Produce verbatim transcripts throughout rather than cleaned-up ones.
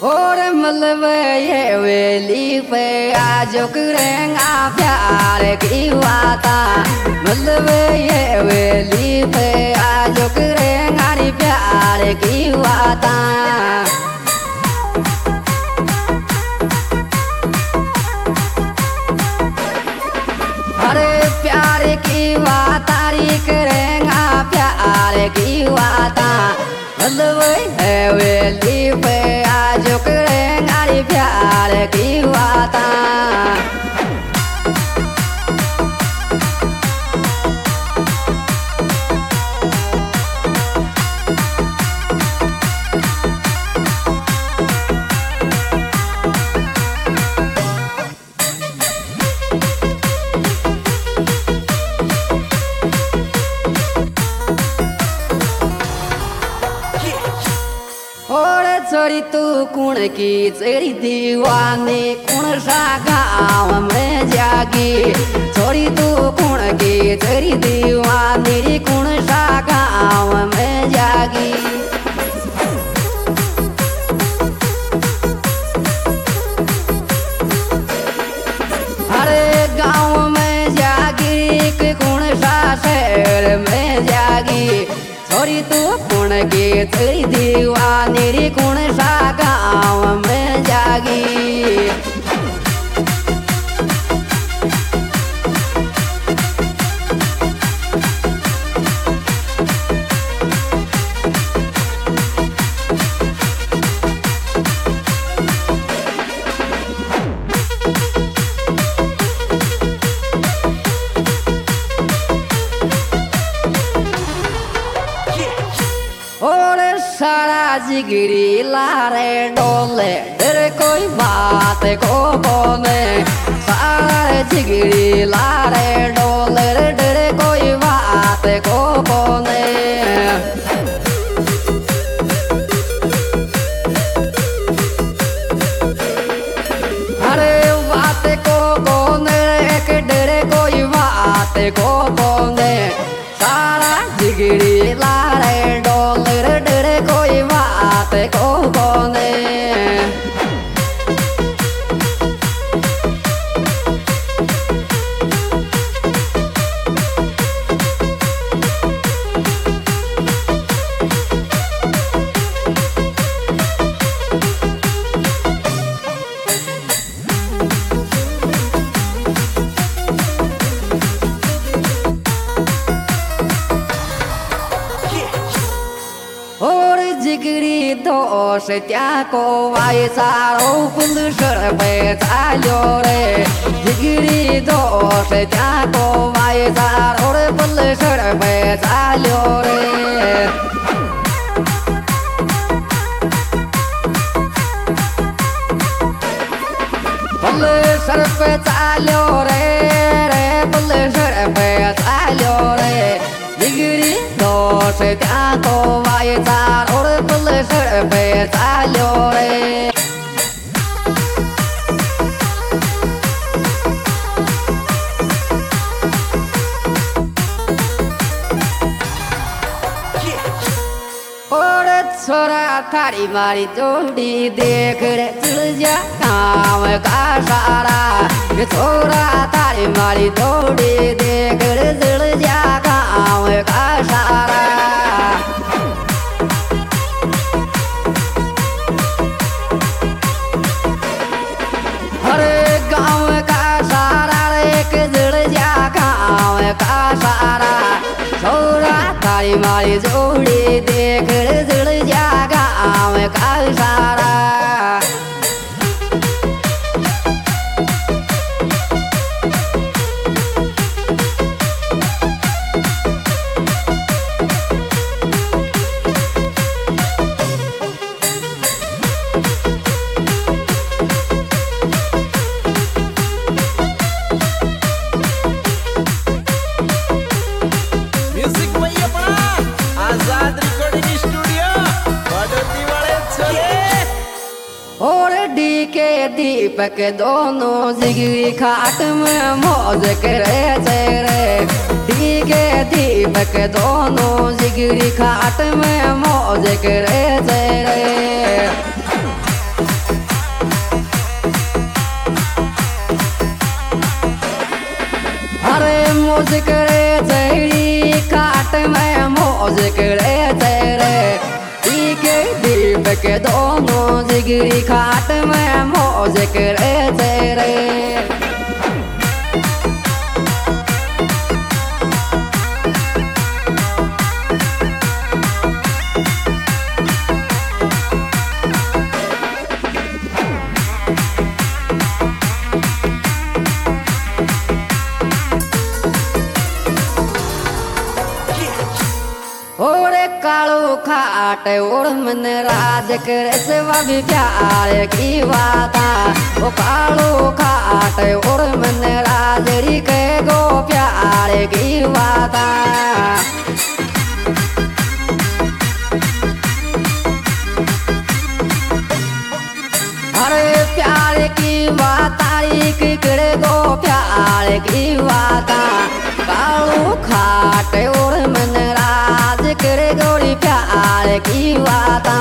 और मतलब ये वेली पे आज करेंगा प्यार की वाता मतलब ये वेली पे आज करेंगा प्यार की वाता अरे प्यार की वाता करेंगा प्यार की वाता मतलब है वेली पे आज करेंगा प्यार की वाता और छोरी तू कुण की तेरी दीवानी कुण सा गाँव में जागी छोरी तू कुण की तेरी दीवानी कुण सा गाँव में जागी अरे गाँव में जागी कि कुण सा शहर में जागी छोरी तू कुण की तेरी दीवानी कुण सा गाँव में जागी और सारा जिगरी लारे डोले डर कोई बात को बोले सारा जिगरी लारे डोले डर कोई बात को बोले अरे बात को बोले एक डर कोई बात को बोले सारा जिगरी लारे डोले डर कोई बात को बोले और जिगरी दोष त्या को आए सारो पुल सर पे चालो रे जिगरी दोष त्या को आए सारो पुल सर पे चालो रे पुल सर पे चालो रे रे पुल सर पे चालो रे जिगरी दोष त्या को आए सारो पुल सर पे चालो रे और छोरा थारी मारी जोड़ी देख रे चल जा काम का सारा छोरा थारी मारी जोड़ी देख रे चल जा काम का सारा अरे गाँव का सारा एक जड़ जा गाँव का सारा छोरा थारी मारी जोड़ी देख रे जड़ जा गाँव का सारा और डी के दीपक दोनों जिगरी खाट में मौज करे रे डी के दीपक दोनों जिगरी खाट में मौज करे रे के दोनों जिगरी खाट में मौज करे तेरे। ओरे कालो खाट और मन राज करे सेवा भी प्यार की बाता। ओ कालो खाट और मन राज री के गो प्यार की बाता। अरे प्यार की बाता री करे गो प्यार की बाता। कालो खाट और मन राज करे गोरी प्यार की बाता।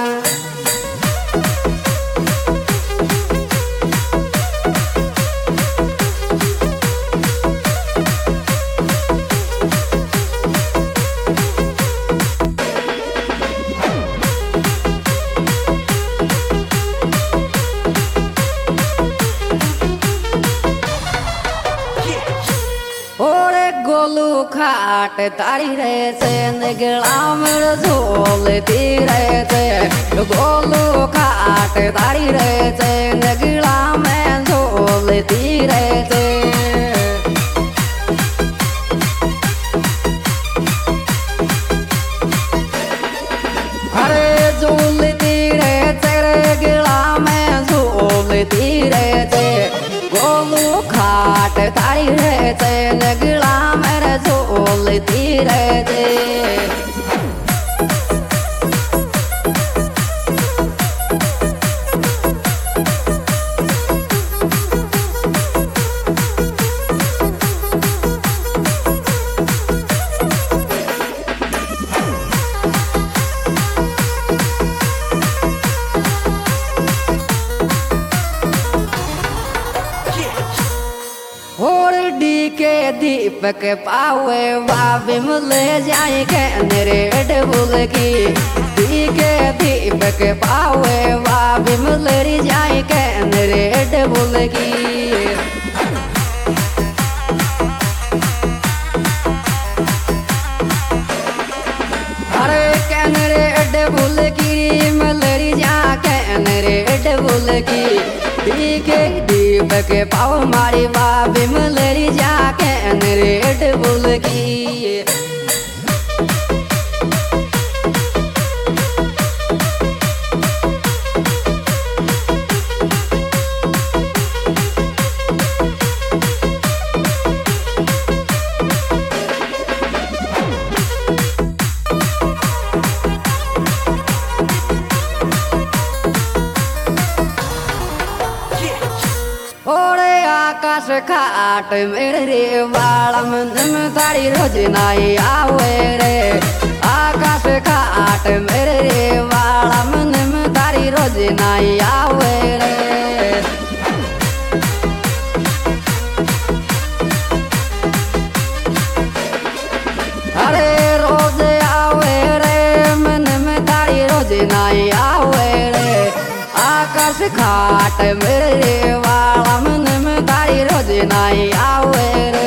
गोलू खाट तारी रे से निगला मेर झोलती रे से। गोलू खाट तारी रे से निगला में झोलती रे से। अरे झोलती रे तेरे गिला में झोलती रे से। गोलू खाट तारी रे से निगला मेरे झोलती रे से। और डी के दीपक पावे बाबी मुले जाए के नरेड बुल की। डी के दीपक पावे बाबी मुले जाए के नरेड बुल की। अरे कैनरेड बुल की मलरी जा कैनरेड बुल की। डी के दीपक पाव मारी बाबी मलरी जा कैनरेड बुल की। ओरे आकाश खाट मेरे रे वाला मन तारी रोज नाई आवे रे। आकाश खाट मेरे रे वाला मन तारी रोज नाई आवे रे। अरे रोज आवे रे मन में तारी रोज नाई आवे रे। आकाश खाट मेरे रे वाला मन में तारी रोज नाई आवे रे।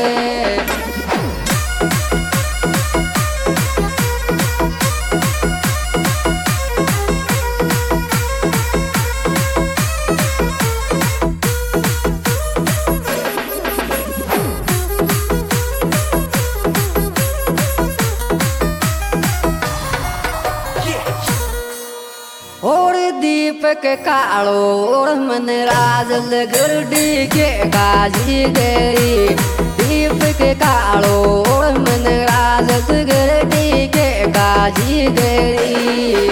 और दीपक कालो और मन राज लगड़ी के गाजी गरी। दीपक कालो और मन राज लगड़ी के गाजी गरी।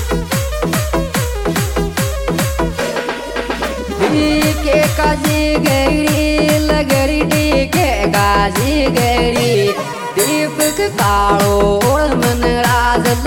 के काजी